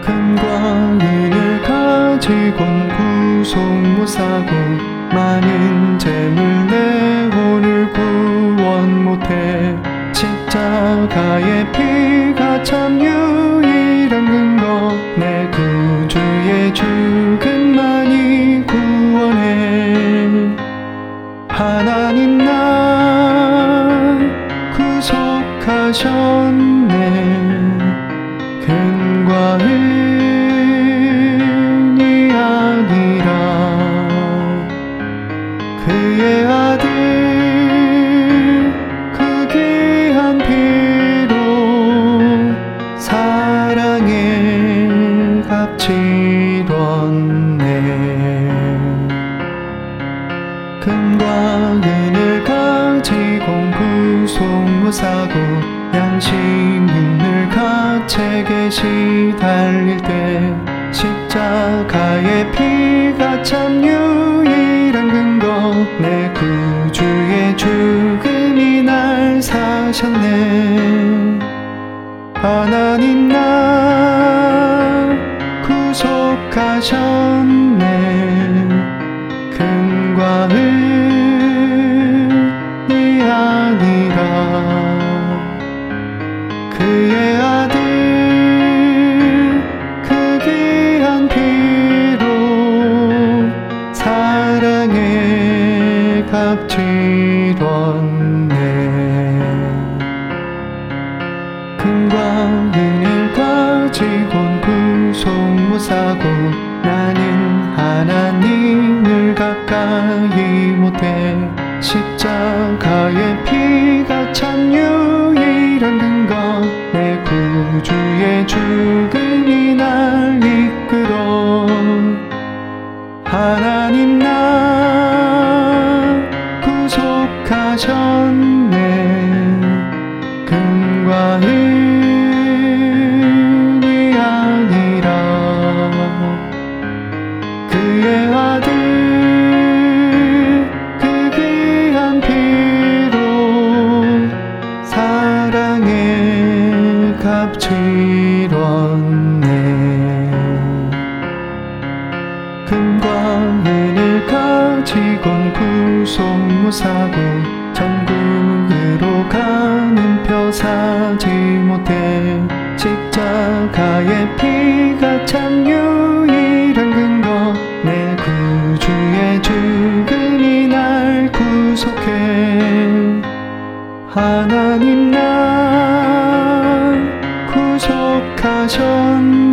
금과 은을 가지곤 구속 못사고 많은 재물 내 혼을 구원 못해 십자가의 피가 참 유일한 근거 내 구주의 죽음만이 구원해 하나님 나 구속하셨네 금과 은이 아니라 그의 아들 그 귀한 피로 사랑의 값을 얻네 금과 은을 가지고 구속 못사고 양심을 가책에 시달릴 때 십자가의 피가 참 유일한 근거 내 구주의 죽음이 날 사셨네 하나님 나 구속하셨네 금과 은이 아니라 그의 아들 그 귀한 피로 사랑의 값을 얻네 금과 은을 가지곤 구속 못사고 나는 하나님을 가까이 못해 십자가의 피가 참 유일한 근거 내 구주의 죽음이 날 이끌어 하나님 나 구속하셨네 금과 은이 아니라 그의 아들 그 귀한 피로 사랑의 값을 얻네 금과 은을 가지곤 구속 못사고 천국으로 가는 표 사지 못해 십자가의 피가 참 유일한 근거 내 구주의 죽음이 날 구속해 하나님 나 구속하셨네